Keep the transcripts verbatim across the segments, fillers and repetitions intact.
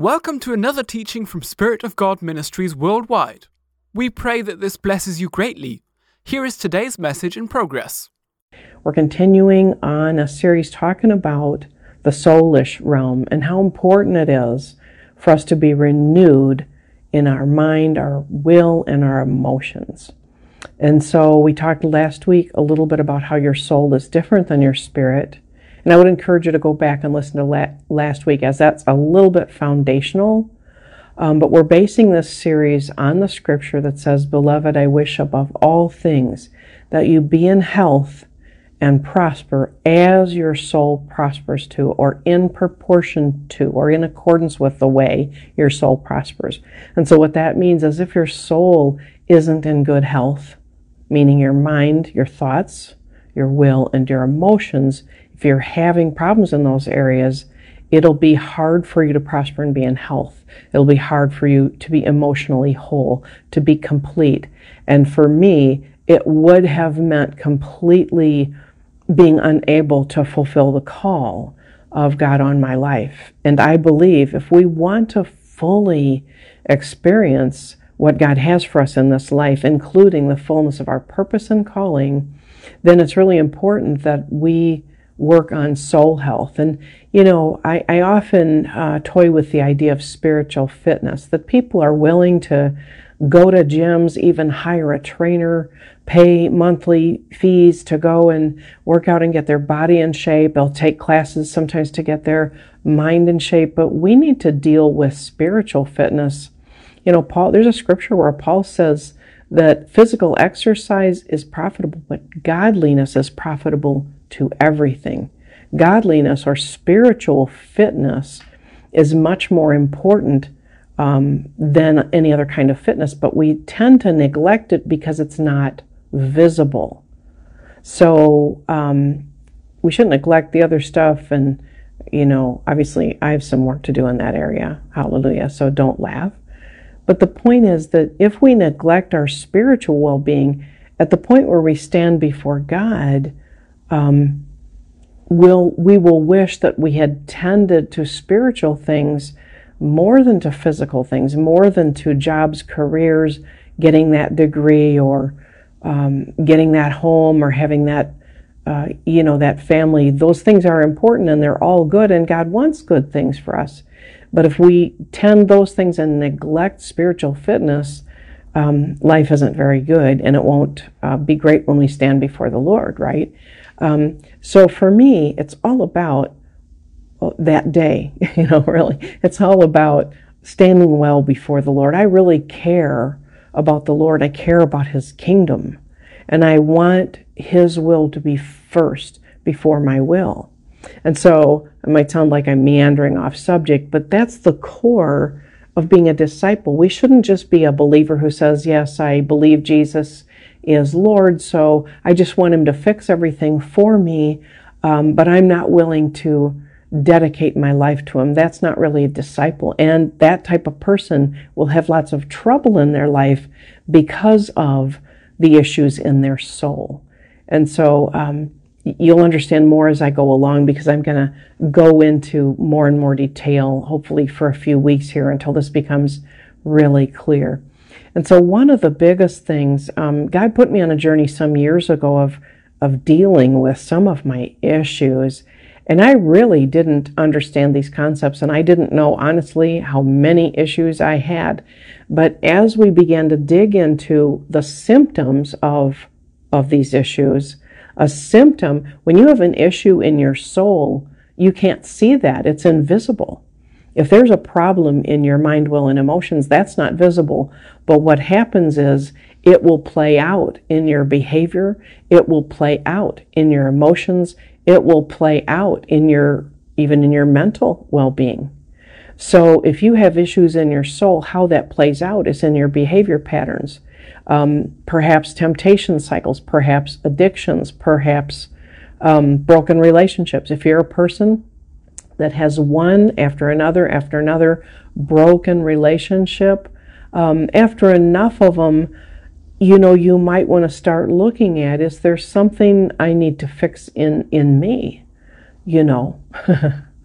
Welcome to another teaching from Spirit of God Ministries worldwide. We pray that this blesses you greatly. Here is today's message in progress. We're continuing on a series talking about the soulish realm and how important it is for us to be renewed in our mind, our will, and our emotions. And so we talked last week a little bit about how your soul is different than your spirit. And I would encourage you to go back and listen to la- last week, as that's a little bit foundational. Um, but we're basing this series on the scripture that says, "Beloved, I wish above all things that you be in health and prosper as your soul prospers too," or in proportion to, or in accordance with the way your soul prospers. And so what that means is if your soul isn't in good health, meaning your mind, your thoughts, your will, and your emotions, if you're having problems in those areas, it'll be hard for you to prosper and be in health. It'll be hard for you to be emotionally whole, to be complete. And for me, it would have meant completely being unable to fulfill the call of God on my life. And I believe if we want to fully experience what God has for us in this life, including the fullness of our purpose and calling, then it's really important that we work on soul health. And, you know, I, I often uh, toy with the idea of spiritual fitness, that people are willing to go to gyms, even hire a trainer, pay monthly fees to go and work out and get their body in shape. They'll take classes sometimes to get their mind in shape. But we need to deal with spiritual fitness. You know, Paul, there's a scripture where Paul says that physical exercise is profitable, but godliness is profitable to everything. Godliness or spiritual fitness is much more important um, than any other kind of fitness, but we tend to neglect it because it's not visible. So um, we shouldn't neglect the other stuff. And, you know, obviously I have some work to do in that area. Hallelujah. So don't laugh. But the point is that if we neglect our spiritual well-being, at the point where we stand before God, Um, we'll, we will wish that we had tended to spiritual things more than to physical things, more than to jobs, careers, getting that degree, or um, getting that home, or having that, uh, you know, that family. Those things are important and they're all good, and God wants good things for us. But if we tend those things and neglect spiritual fitness, um, life isn't very good, and it won't uh, be great when we stand before the Lord, right? Um, so for me, it's all about that day, you know, really. It's all about standing well before the Lord. I really care about the Lord. I care about His kingdom. And I want His will to be first before my will. And so it might sound like I'm meandering off subject, but that's the core of being a disciple. We shouldn't just be a believer who says, yes, I believe Jesus is Lord, so I just want Him to fix everything for me, um, but I'm not willing to dedicate my life to Him. That's not really a disciple. And that type of person will have lots of trouble in their life because of the issues in their soul. And so um, you'll understand more as I go along, because I'm going to go into more and more detail, hopefully for a few weeks here, until this becomes really clear. And so one of the biggest things, um, God put me on a journey some years ago of, of dealing with some of my issues. And I really didn't understand these concepts, and I didn't know, honestly, how many issues I had. But as we began to dig into the symptoms of, of these issues, a symptom, when you have an issue in your soul, you can't see that. It's invisible. If there's a problem in your mind, will, and emotions, that's not visible. But what happens is it will play out in your behavior. It will play out in your emotions. It will play out in your, even in your mental well-being. So if you have issues in your soul, how that plays out is in your behavior patterns. Um, perhaps temptation cycles, perhaps addictions, perhaps um, broken relationships. If you're a person that has one after another after another broken relationship, um, after enough of them, you know, you might want to start looking at, is there something I need to fix in, in me? You know,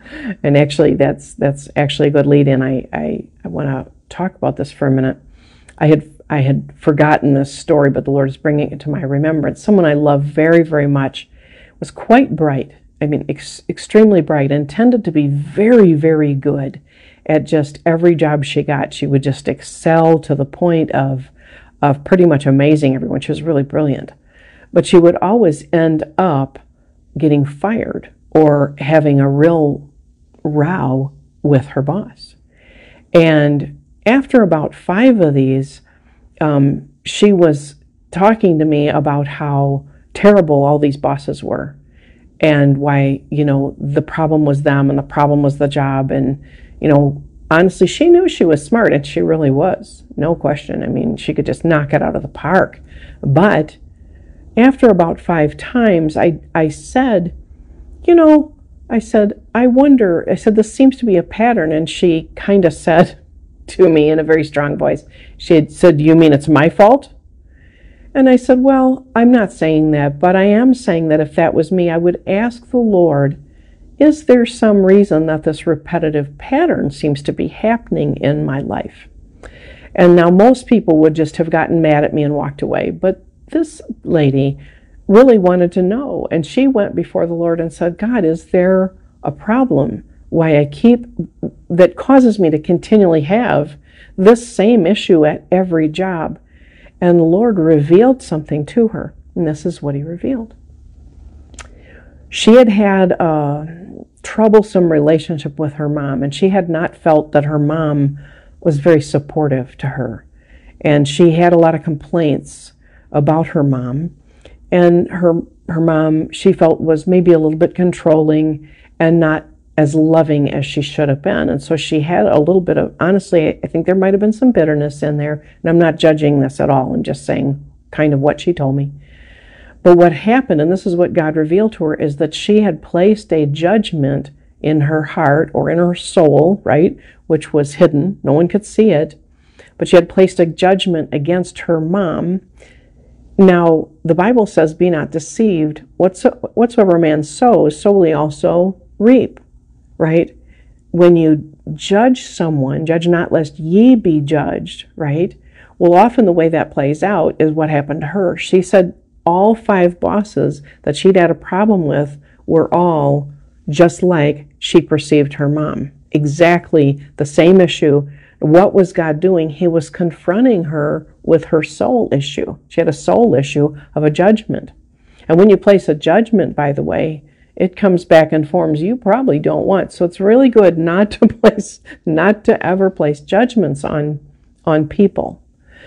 And actually, that's that's actually a good lead in. I, I, I want to talk about this for a minute. I had I had forgotten this story, but the Lord is bringing it to my remembrance. Someone I love very, very much was quite bright. I mean, ex- extremely bright, and tended to be very, very good at just every job she got. She would just excel to the point of of pretty much amazing everyone. She was really brilliant. But she would always end up getting fired or having a real row with her boss. And after about five of these, um, she was talking to me about how terrible all these bosses were, and why, you know, the problem was them and the problem was the job. And, you know, honestly, she knew she was smart, and she really was, no question. I mean, she could just knock it out of the park. But after about five times, I, I said, you know, I said, I wonder, I said, this seems to be a pattern. And she kind of said to me in a very strong voice, she had said, you mean it's my fault? And I said, well, I'm not saying that, but I am saying that if that was me, I would ask the Lord, is there some reason that this repetitive pattern seems to be happening in my life? And now most people would just have gotten mad at me and walked away. But this lady really wanted to know. And she went before the Lord and said, God, is there a problem why I keep, that causes me to continually have this same issue at every job? And the Lord revealed something to her. And this is what he revealed. She had had a troublesome relationship with her mom, and she had not felt that her mom was very supportive to her. And she had a lot of complaints about her mom. And her her mom, she felt, was maybe a little bit controlling and not as loving as she should have been. And so she had a little bit of, honestly, I think there might have been some bitterness in there. And I'm not judging this at all. I'm just saying kind of what she told me. But what happened, and this is what God revealed to her, is that she had placed a judgment in her heart or in her soul, right, which was hidden. No one could see it. But she had placed a judgment against her mom. Now, the Bible says, be not deceived. Whatsoever a man sows, so will he also reap, right? When you judge someone, judge not lest ye be judged, right? Well, often the way that plays out is what happened to her. She said all five bosses that she'd had a problem with were all just like she perceived her mom. Exactly the same issue. What was God doing? He was confronting her with her soul issue. She had a soul issue of a judgment. And when you place a judgment, by the way, it comes back in forms you probably don't want. So it's really good not to place, not to ever place judgments on, on people.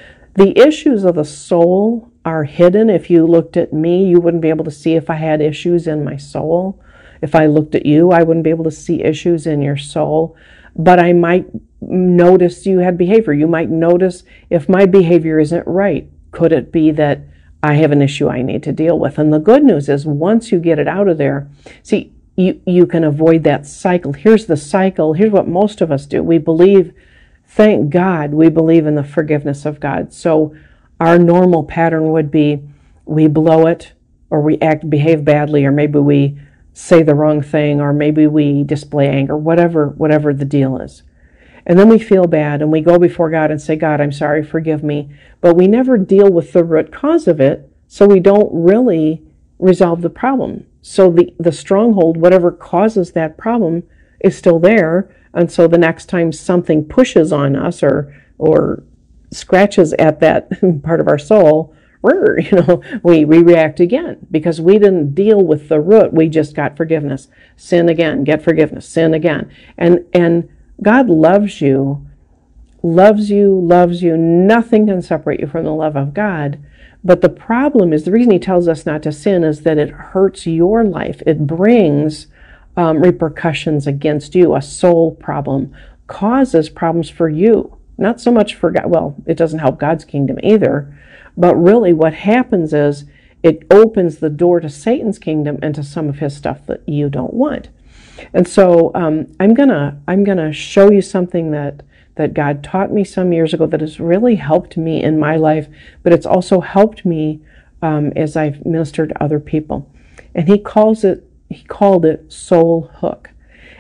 The issues of the soul are hidden. If you looked at me, you wouldn't be able to see if I had issues in my soul. If I looked at you, I wouldn't be able to see issues in your soul. But I might notice you had behavior. You might notice if my behavior isn't right. Could it be that I have an issue I need to deal with? And the good news is once you get it out of there, see, you, you can avoid that cycle. Here's the cycle. Here's what most of us do. We believe, thank God, we believe in the forgiveness of God. So our normal pattern would be we blow it, or we act, behave badly, or maybe we say the wrong thing, or maybe we display anger, whatever, whatever the deal is. And then we feel bad and we go before God and say, God, I'm sorry, forgive me. But we never deal with the root cause of it, so we don't really resolve the problem. So the, the stronghold, whatever causes that problem, is still there. And so the next time something pushes on us or or scratches at that part of our soul, you know, we, we react again because we didn't deal with the root. We just got forgiveness. Sin again, get forgiveness, sin again. And and God loves you, loves you, loves you. Nothing can separate you from the love of God. But the problem is, the reason he tells us not to sin is that it hurts your life. It brings um, repercussions against you. A soul problem causes problems for you. Not so much for God. Well, it doesn't help God's kingdom either. But really what happens is it opens the door to Satan's kingdom and to some of his stuff that you don't want. And so um, I'm gonna I'm gonna show you something that that God taught me some years ago that has really helped me in my life, but it's also helped me um, as I've ministered to other people. And he calls it he called it soul hook.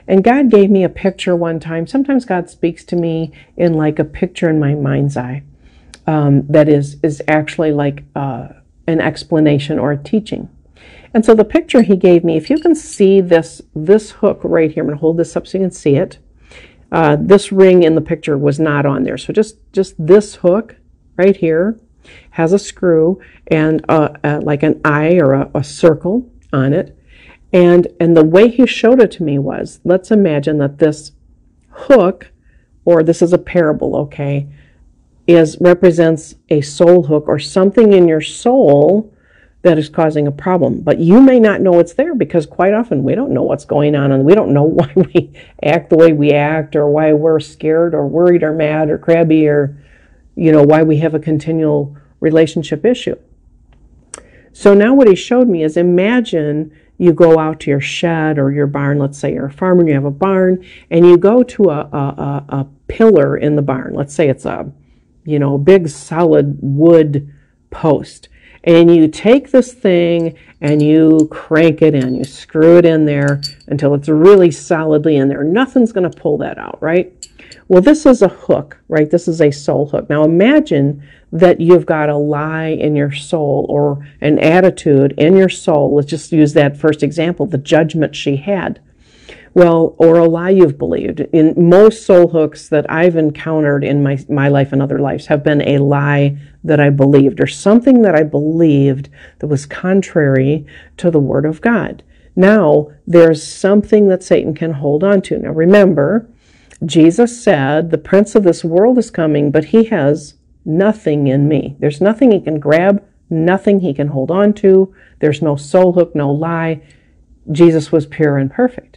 And God gave me a picture one time. Sometimes God speaks to me in like a picture in my mind's eye um, that is, is actually like uh, an explanation or a teaching. And so the picture he gave me, if you can see this, this hook right here, I'm going to hold this up so you can see it. Uh, this ring in the picture was not on there. So just, just this hook right here has a screw and uh, uh, like an eye or a, a circle on it. And, and the way he showed it to me was, let's imagine that this hook, or this is a parable, okay, is represents a soul hook or something in your soul that is causing a problem. But you may not know it's there because quite often we don't know what's going on and we don't know why we act the way we act or why we're scared or worried or mad or crabby or, you know, why we have a continual relationship issue. So now what he showed me is, imagine you go out to your shed or your barn. Let's say you're a farmer and you have a barn and you go to a, a, a pillar in the barn. Let's say it's a, you know, big solid wood post. And you take this thing and you crank it in. You screw it in there until it's really solidly in there. Nothing's going to pull that out, right? Well, this is a hook, right? This is a soul hook. Now imagine that you've got a lie in your soul or an attitude in your soul. Let's just use that first example, the judgment she had. Well, or a lie you've believed. In most soul hooks that I've encountered in my, my life and other lives have been a lie that I believed, or something that I believed that was contrary to the Word of God. Now, there's something that Satan can hold on to. Now, remember, Jesus said, the prince of this world is coming, but he has nothing in me. There's nothing he can grab, nothing he can hold on to. There's no soul hook, no lie. Jesus was pure and perfect.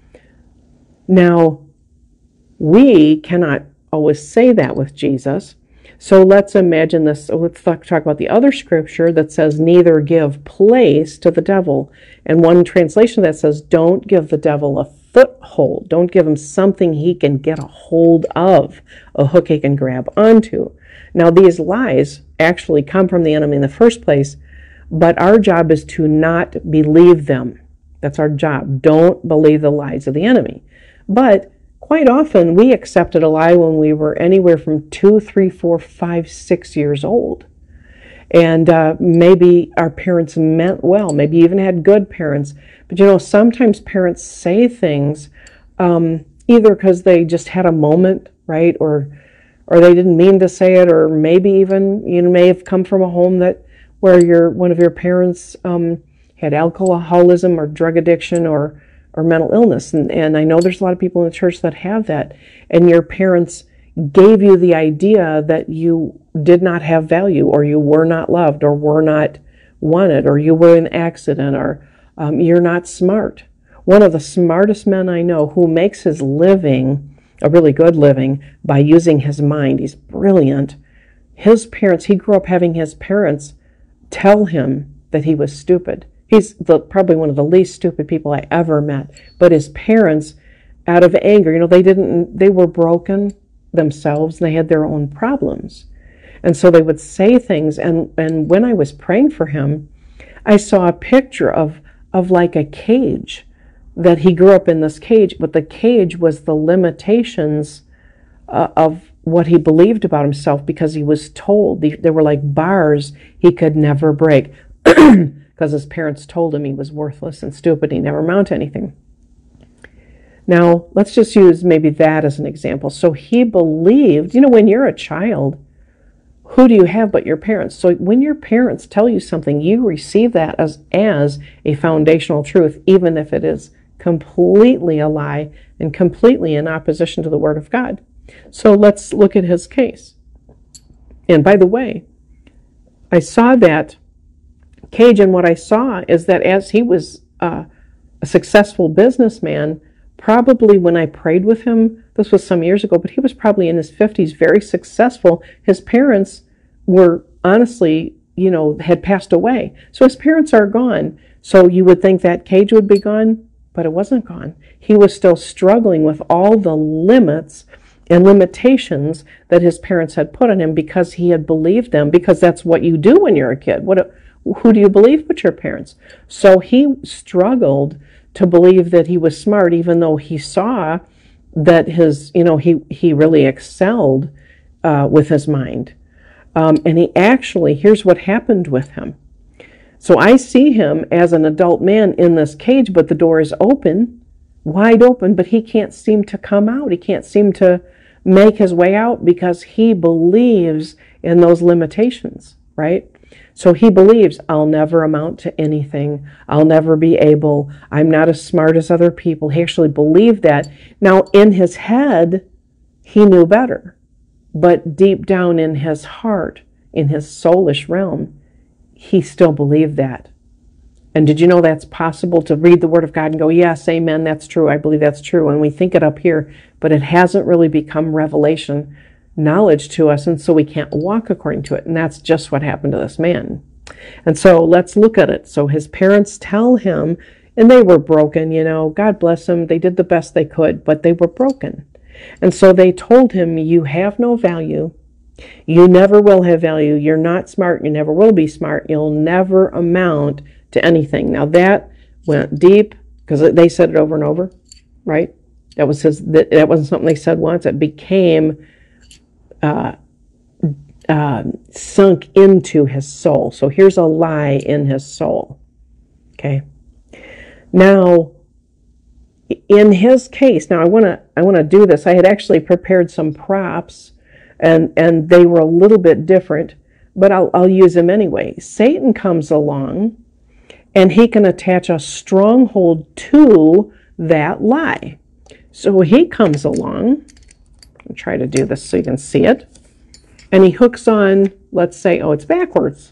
Now, we cannot always say that with Jesus. So let's imagine this. Let's talk about the other scripture that says, neither give place to the devil. And one translation that says, don't give the devil a foothold. Don't give him something he can get a hold of, a hook he can grab onto. Now, these lies actually come from the enemy in the first place, but our job is to not believe them. That's our job. Don't believe the lies of the enemy. But quite often we accepted a lie when we were anywhere from two, three, four, five, six years old. And uh, maybe our parents meant well, maybe even had good parents. But you know, sometimes parents say things um, either because they just had a moment, right? Or or they didn't mean to say it, or maybe even you know, may have come from a home that where your one of your parents um, had alcoholism or drug addiction or or mental illness. And, and I know there's a lot of people in the church that have that. And your parents gave you the idea that you did not have value, or you were not loved, or were not wanted, or you were an accident, or um, you're not smart. One of the smartest men I know, who makes his living, a really good living, by using his mind. He's brilliant. His parents, he grew up having his parents tell him that he was stupid. He's the, probably one of the least stupid people I ever met. But his parents, out of anger, you know, they didn't, they were broken themselves and they had their own problems. And so they would say things. And, and when I was praying for him, I saw a picture of, of like a cage, that he grew up in this cage, but the cage was the limitations uh, of what he believed about himself, because he was told the, there were like bars he could never break. Because his parents told him he was worthless and stupid, he never amounted to anything. Now, let's just use maybe that as an example. So he believed, you know, when you're a child, who do you have but your parents? So when your parents tell you something, you receive that as, as a foundational truth, even if it is completely a lie and completely in opposition to the Word of God. So let's look at his case. And by the way, I saw that cage, and what I saw is that as he was uh, a successful businessman, probably when I prayed with him, this was some years ago, but he was probably in his fifties, very successful. His parents were honestly, you know, had passed away. So his parents are gone. So you would think that cage would be gone, but it wasn't gone. He was still struggling with all the limits and limitations that his parents had put on him, because he had believed them, because that's what you do when you're a kid. What a, who do you believe but your parents? So he struggled to believe that he was smart, even though he saw that his, you know, he, he really excelled uh, with his mind. Um, and he actually, here's what happened with him. So I see him as an adult man in this cage, but the door is open, wide open, but he can't seem to come out. He can't seem to make his way out because he believes in those limitations, right? So he believes, I'll never amount to anything. I'll never be able. I'm not as smart as other people. He actually believed that. Now, in his head, he knew better. But deep down in his heart, in his soulish realm, he still believed that. And did you know that's possible to read the Word of God and go, yes, amen, that's true. I believe that's true. And we think it up here, but it hasn't really become revelation knowledge to us, and so we can't walk according to it. And that's just what happened to this man. And so let's look at it. So his parents tell him, and they were broken, you know, God bless them. They did the best they could, but they were broken. And so they told him, you have no value. You never will have value. You're not smart. You never will be smart. You'll never amount to anything. Now that went deep because they said it over and over, right? That was his, that, that wasn't something they said once. It became Uh, uh, sunk into his soul. So here's a lie in his soul. Okay. Now, in his case, now I want to I want to do this. I had actually prepared some props, and and they were a little bit different, but I'll I'll use them anyway. Satan comes along, and he can attach a stronghold to that lie. So he comes along. I'll try to do this so you can see it. And he hooks on, let's say, oh, it's backwards.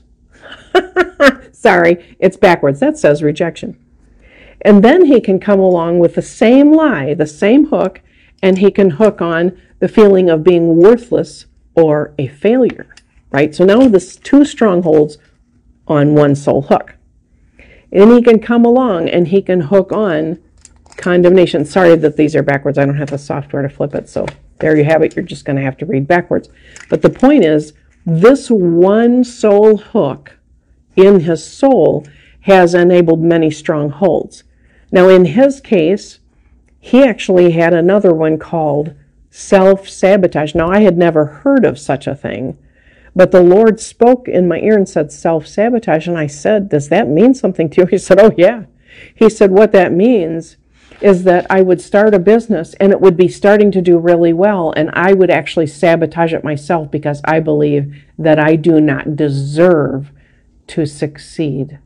Sorry, it's backwards. That says rejection. And then he can come along with the same lie, the same hook, and he can hook on the feeling of being worthless or a failure, right? So now there's two strongholds on one soul hook. And he can come along and he can hook on condemnation. Sorry that these are backwards. I don't have the software to flip it, so there you have it. You're just going to have to read backwards. But the point is, this one soul hook in his soul has enabled many strongholds. Now, in his case, he actually had another one called self-sabotage. Now, I had never heard of such a thing, but the Lord spoke in my ear and said self-sabotage. And I said, does that mean something to you? He said, oh, yeah. He said, what that means is that I would start a business and it would be starting to do really well, and I would actually sabotage it myself because I believe that I do not deserve to succeed.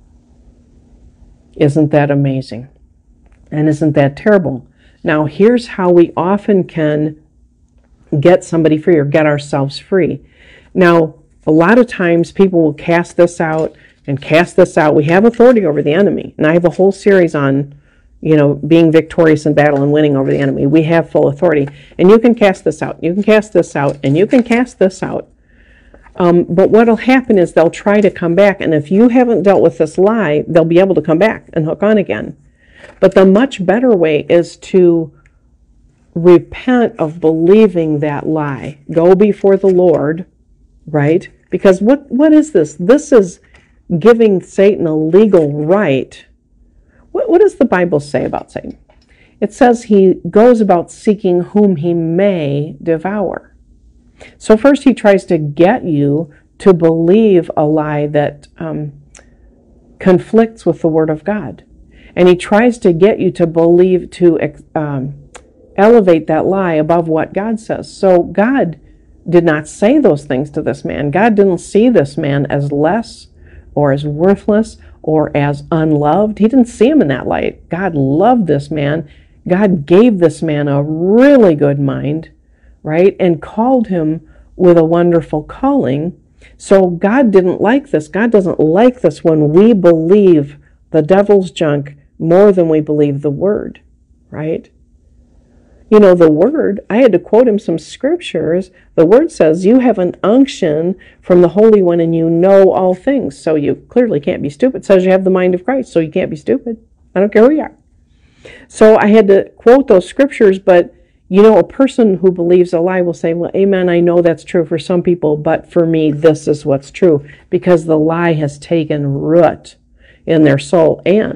Isn't that amazing? And isn't that terrible? Now, here's how we often can get somebody free or get ourselves free. Now, a lot of times people will cast this out and cast this out. We have authority over the enemy, and I have a whole series on you know, being victorious in battle and winning over the enemy. We have full authority. And you can cast this out. You can cast this out. And you can cast this out. Um, but what will happen is they'll try to come back. And if you haven't dealt with this lie, they'll be able to come back and hook on again. But the much better way is to repent of believing that lie. Go before the Lord, right? Because what what is this? This is giving Satan a legal right. What, what does the Bible say about Satan? It says he goes about seeking whom he may devour. So first he tries to get you to believe a lie that um, conflicts with the Word of God. And he tries to get you to believe, to um, elevate that lie above what God says. So God did not say those things to this man. God didn't see this man as less or as worthless or as unloved. He didn't see him in that light. God loved this man. God gave this man a really good mind, right? And called him with a wonderful calling. So God didn't like this. God doesn't like this when we believe the devil's junk more than we believe the Word, right? You know, the Word, I had to quote him some scriptures. The Word says, you have an unction from the Holy One and you know all things. So you clearly can't be stupid. It says you have the mind of Christ, so you can't be stupid. I don't care who you are. So I had to quote those scriptures, but, you know, a person who believes a lie will say, well, amen, I know that's true for some people, but for me, this is what's true, because the lie has taken root in their soul. And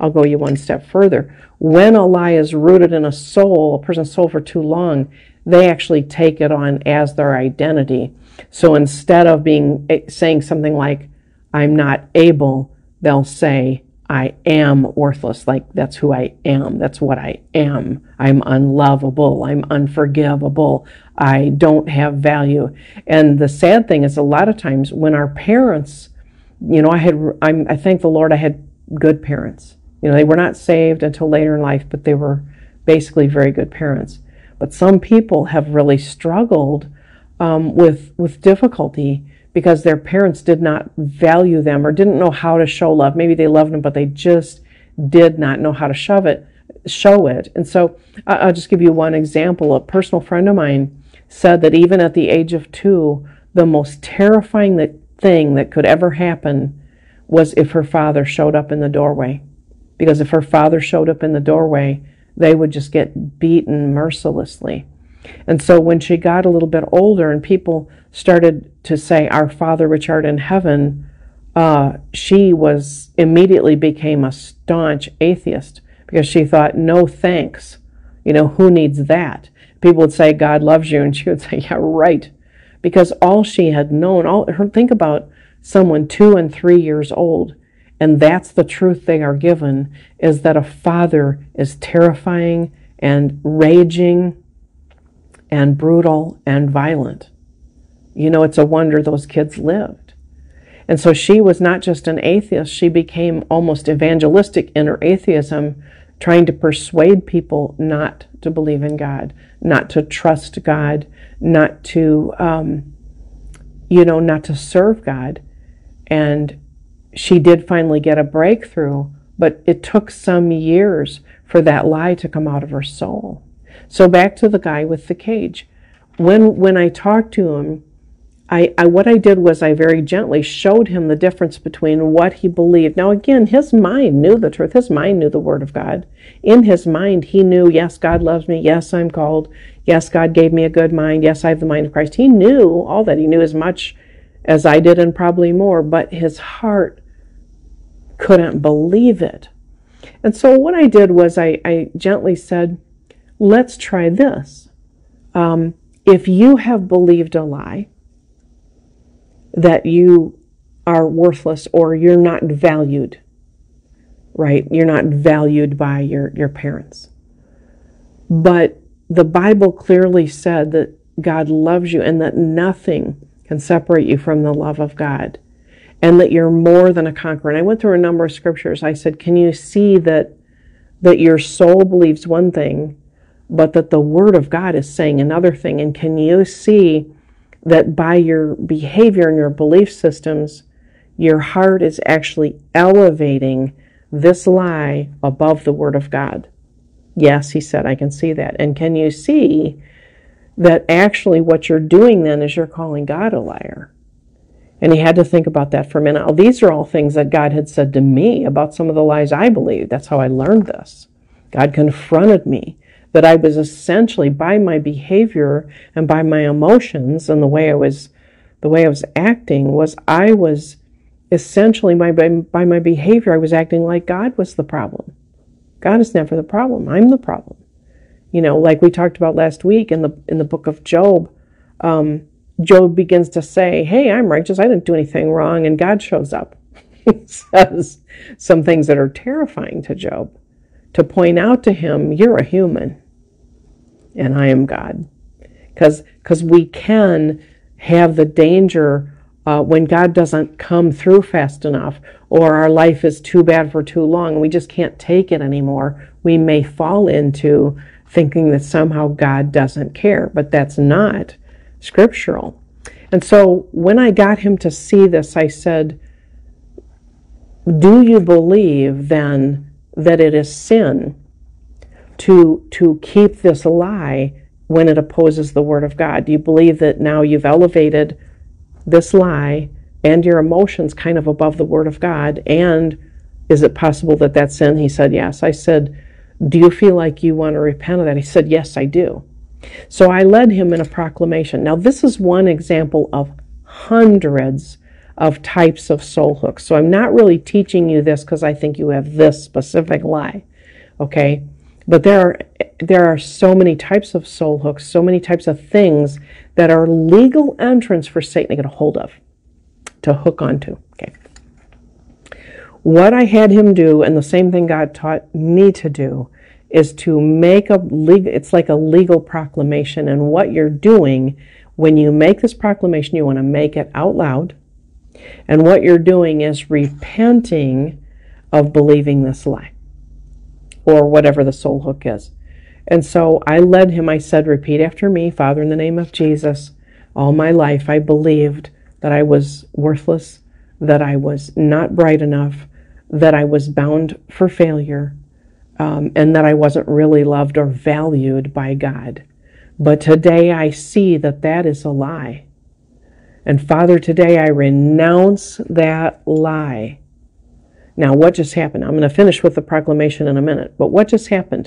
I'll go you one step further. When a lie is rooted in a soul, a person's soul for too long, they actually take it on as their identity. So instead of being saying something like, I'm not able, they'll say, I am worthless. Like, that's who I am. That's what I am. I'm unlovable. I'm unforgivable. I don't have value. And the sad thing is, a lot of times when our parents, you know, I had, I'm, I thank the Lord I had good parents. You know, they were not saved until later in life, but they were basically very good parents. But some people have really struggled um, with with difficulty because their parents did not value them or didn't know how to show love. Maybe they loved them, but they just did not know how to shove it, show it. And so I'll just give you one example. A personal friend of mine said that even at the age of two, the most terrifying that thing that could ever happen was if her father showed up in the doorway. Because if her father showed up in the doorway, they would just get beaten mercilessly. And so when she got a little bit older and people started to say, Our Father which art in heaven, uh, she was immediately became a staunch atheist because she thought, no thanks. You know, who needs that? People would say, God loves you. And she would say, yeah, right. Because all she had known, all her, think about someone two and three years old, and that's the truth they are given, is that a father is terrifying and raging and brutal and violent. You know, it's a wonder those kids lived. And so she was not just an atheist, she became almost evangelistic in her atheism, trying to persuade people not to believe in God, not to trust God, not to, um, you know, not to serve God. And she did finally get a breakthrough, but it took some years for that lie to come out of her soul. So back to the guy with the cage. When when I talked to him, I, I what I did was I very gently showed him the difference between what he believed. Now again, his mind knew the truth. His mind knew the Word of God. In his mind, he knew, yes, God loves me. Yes, I'm called. Yes, God gave me a good mind. Yes, I have the mind of Christ. He knew all that. He knew as much as I did and probably more, but his heart couldn't believe it. And so what I did was I, I gently said, let's try this. Um, if you have believed a lie, that you are worthless or you're not valued, right? You're not valued by your, your parents. But the Bible clearly said that God loves you and that nothing can separate you from the love of God, and that you're more than a conqueror. And I went through a number of scriptures. I said, can you see that that your soul believes one thing, but that the Word of God is saying another thing? And can you see that by your behavior and your belief systems, your heart is actually elevating this lie above the Word of God? Yes, he said, I can see that. And can you see that actually what you're doing then is you're calling God a liar? And he had to think about that for a minute. Now, these are all things that God had said to me about some of the lies I believed. That's how I learned this. God confronted me that I was essentially, by my behavior and by my emotions and the way I was, the way I was acting, was I was essentially, my, by, by my behavior, I was acting like God was the problem. God is never the problem. I'm the problem. You know, like we talked about last week in the in the book of Job, um, Job begins to say, hey, I'm righteous. I didn't do anything wrong. And God shows up. He says some things that are terrifying to Job, to point out to him, you're a human and I am God. Because because we can have the danger uh, when God doesn't come through fast enough, or our life is too bad for too long and we just can't take it anymore, we may fall into thinking that somehow God doesn't care. But that's not scriptural. And so when I got him to see this, I said, do you believe then that it is sin to to keep this lie when it opposes the Word of God? Do you believe that now you've elevated this lie and your emotions kind of above the Word of God? And is it possible that that's sin? He said, yes. I said, do you feel like you want to repent of that? He said, yes, I do. So I led him in a proclamation. Now, this is one example of hundreds of types of soul hooks. So I'm not really teaching you this because I think you have this specific lie, okay? But there are, there are so many types of soul hooks, so many types of things that are legal entrance for Satan to get a hold of, to hook onto, okay? What I had him do, and the same thing God taught me to do, is to make a legal, it's like a legal proclamation. And what you're doing when you make this proclamation, you want to make it out loud. And what you're doing is repenting of believing this lie, or whatever the soul hook is. And so I led him, I said, repeat after me, Father, in the name of Jesus, all my life I believed that I was worthless, that I was not bright enough, that I was bound for failure, um, and that I wasn't really loved or valued by God. But today I see that that is a lie. And Father, today I renounce that lie. Now, what just happened? I'm going to finish with the proclamation in a minute, but what just happened?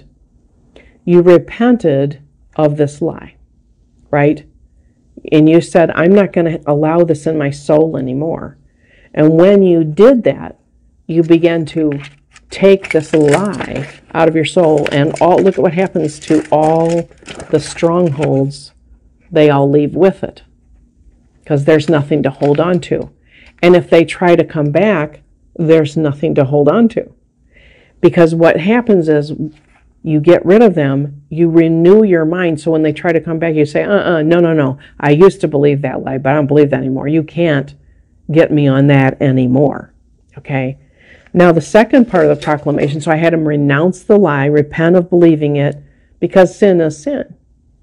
You repented of this lie, right? And you said, I'm not going to allow this in my soul anymore. And when you did that, you began to take this lie out of your soul, and all, look at what happens to all the strongholds. They all leave with it, because there's nothing to hold on to. And if they try to come back, there's nothing to hold on to. Because what happens is you get rid of them, you renew your mind, so when they try to come back, you say, uh-uh, no, no, no, I used to believe that lie, but I don't believe that anymore. You can't get me on that anymore, okay? Now, the second part of the proclamation, so I had him renounce the lie, repent of believing it, because sin is sin.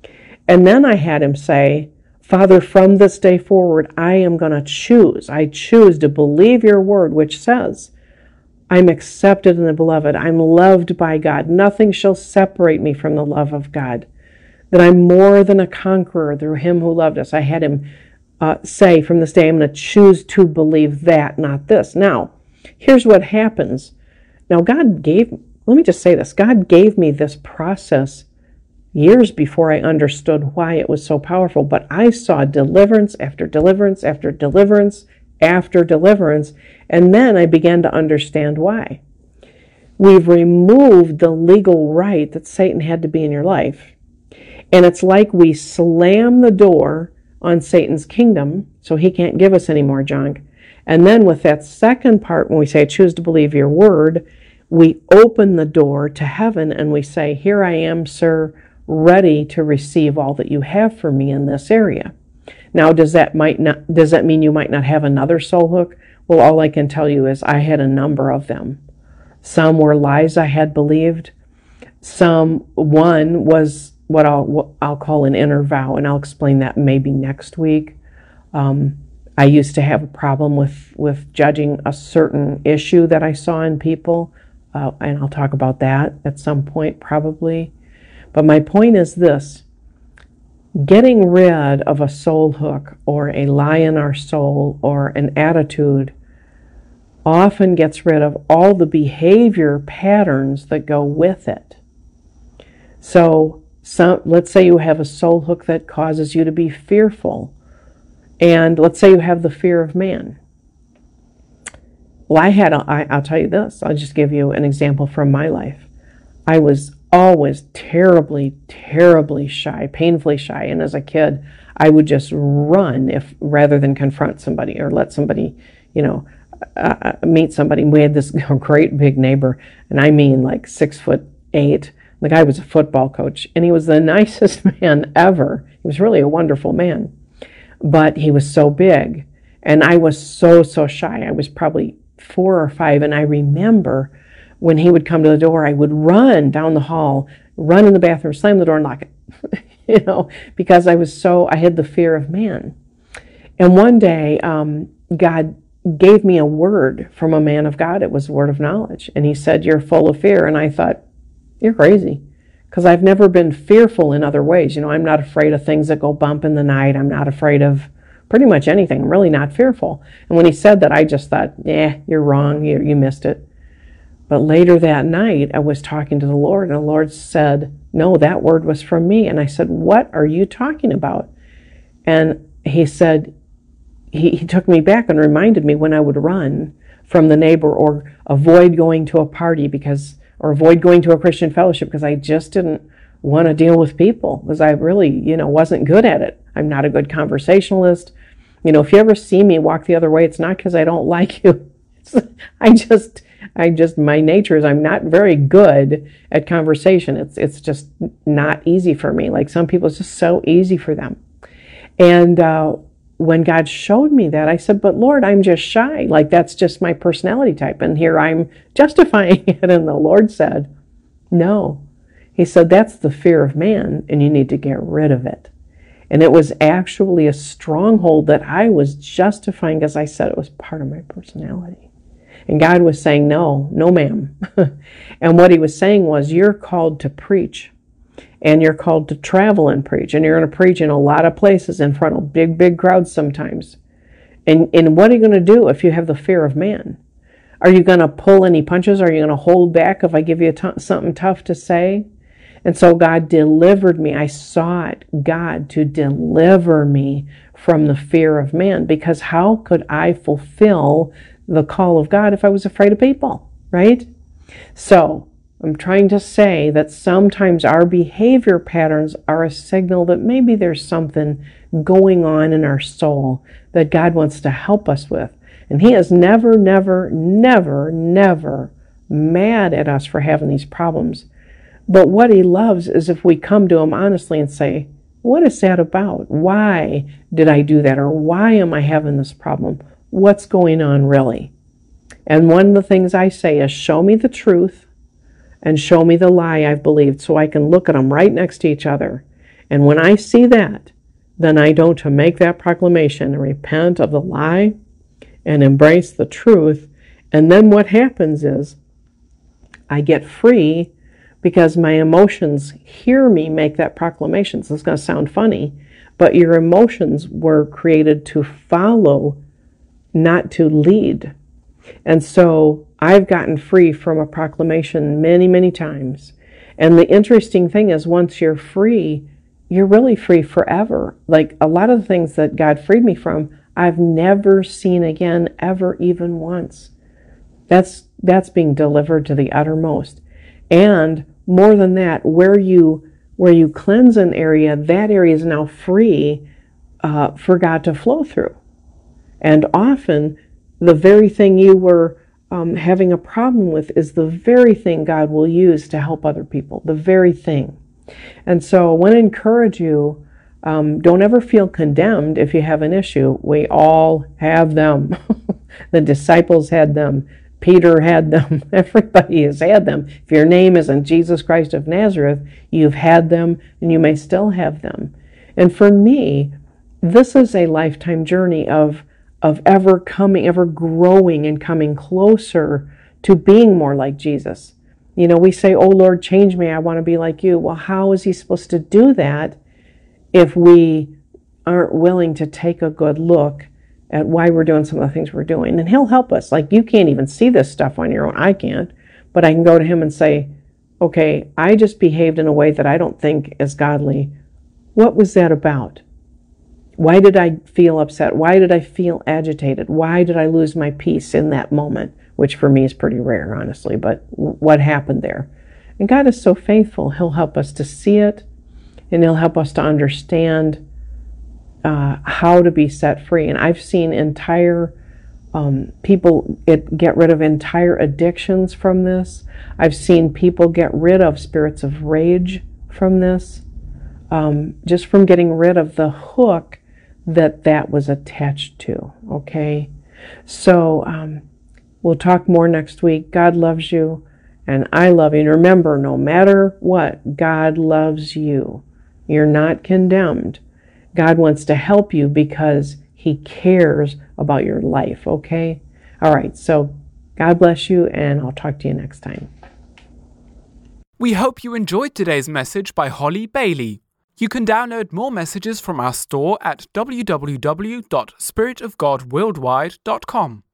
And then I had him say, Father, from this day forward, I am going to choose. I choose to believe your word, which says, I'm accepted in the beloved. I'm loved by God. Nothing shall separate me from the love of God. That I'm more than a conqueror through him who loved us. I had him uh, say, from this day, I'm going to choose to believe that, not this. Now, here's what happens. Now, God gave, let me just say this. God gave me this process years before I understood why it was so powerful. But I saw deliverance after deliverance after deliverance after deliverance. And then I began to understand why. We've removed the legal right that Satan had to be in your life. And it's like we slam the door on Satan's kingdom, so he can't give us any more junk. And then with that second part, when we say, choose to believe your word, we open the door to heaven and we say, here I am, sir, ready to receive all that you have for me in this area. Now, does that might not, does that mean you might not have another soul hook? Well, all I can tell you is I had a number of them. Some were lies I had believed. Some, one was what I'll, what I'll call an inner vow, and I'll explain that maybe next week. Um, I used to have a problem with, with judging a certain issue that I saw in people, uh, and I'll talk about that at some point probably. But my point is this: getting rid of a soul hook or a lie in our soul or an attitude often gets rid of all the behavior patterns that go with it. So some, let's say you have a soul hook that causes you to be fearful. And let's say you have the fear of man. Well, I had, a, I, I'll tell you this, I'll just give you an example from my life. I was always terribly, terribly shy, painfully shy. And as a kid, I would just run if rather than confront somebody or let somebody, you know, uh, meet somebody. We had this great big neighbor, and I mean like six foot eight. The guy was a football coach, and he was the nicest man ever. He was really a wonderful man, but he was so big, and I was so, so shy. I was probably four or five, and I remember when he would come to the door, I would run down the hall, run in the bathroom, slam the door, and lock it, you know, because I was so, I had the fear of man. And one day, um, God gave me a word from a man of God. It was a word of knowledge. And he said, you're full of fear. And I thought, you're crazy, because I've never been fearful in other ways. You know, I'm not afraid of things that go bump in the night. I'm not afraid of pretty much anything. I'm really not fearful. And when he said that, I just thought, yeah, you're wrong. You, you missed it. But later that night, I was talking to the Lord, and the Lord said, no, that word was from me. And I said, what are you talking about? And he said, he, he took me back and reminded me when I would run from the neighbor or avoid going to a party because, or avoid going to a Christian fellowship because I just didn't want to deal with people because I really, you know, wasn't good at it. I'm not a good conversationalist. You know, if you ever see me walk the other way, it's not because I don't like you. It's, I just, I just, my nature is I'm not very good at conversation. It's, it's just not easy for me. Like some people, it's just so easy for them. And uh, when God showed me that, I said, but Lord, I'm just shy. Like that's just my personality type. And here I'm justifying it. And the Lord said, no. He said, that's the fear of man, and you need to get rid of it. And it was actually a stronghold that I was justifying because I said it was part of my personality. And God was saying, no, no ma'am. And what he was saying was, you're called to preach. And you're called to travel and preach. And you're going to preach in a lot of places in front of big, big crowds sometimes. And, and what are you going to do if you have the fear of man? Are you going to pull any punches? Are you going to hold back if I give you a t- something tough to say? And so God delivered me. I sought God to deliver me from the fear of man, because how could I fulfill the call of God if I was afraid of people, right? So I'm trying to say that sometimes our behavior patterns are a signal that maybe there's something going on in our soul that God wants to help us with. And he is never, never, never, never mad at us for having these problems. But what he loves is if we come to him honestly and say, what is that about? Why did I do that? Or why am I having this problem? What's going on really? And one of the things I say is, show me the truth and show me the lie I've believed, so I can look at them right next to each other. And when I see that, then I know to make that proclamation and repent of the lie and embrace the truth. And then what happens is I get free, because my emotions hear me make that proclamation. So it's going to sound funny, but your emotions were created to follow, not to lead. And so I've gotten free from a proclamation many, many times. And the interesting thing is, once you're free, you're really free forever. Like a lot of the things that God freed me from, I've never seen again, ever, even once. That's, that's being delivered to the uttermost. And more than that, where you where you cleanse an area, that area is now free uh, for God to flow through. And often, the very thing you were um, having a problem with is the very thing God will use to help other people. The very thing. And so I want to encourage you, um, don't ever feel condemned if you have an issue. We all have them. The disciples had them. Peter had them. Everybody has had them. If your name isn't Jesus Christ of Nazareth, you've had them, and you may still have them. And for me, this is a lifetime journey of, of ever coming, ever growing and coming closer to being more like Jesus. You know, we say, oh Lord, change me. I want to be like you. Well, how is he supposed to do that if we aren't willing to take a good look at why we're doing some of the things we're doing? And he'll help us. Like, you can't even see this stuff on your own. I can't. But I can go to him and say, okay, I just behaved in a way that I don't think is godly. What was that about? Why did I feel upset? Why did I feel agitated? Why did I lose my peace in that moment? Which for me is pretty rare, honestly. But what happened there? And God is so faithful. He'll help us to see it, and he'll help us to understand Uh, how to be set free. And I've seen entire um, people it, get rid of entire addictions from this. I've seen people get rid of spirits of rage from this, um, just from getting rid of the hook that that was attached to. Okay, so um, we'll talk more next week. God loves you, and I love you. And remember, no matter what, God loves you. You're not condemned. God wants to help you because he cares about your life, okay? All right, so God bless you, and I'll talk to you next time. We hope you enjoyed today's message by Holly Bailey. You can download more messages from our store at w w w dot spirit of god worldwide dot com.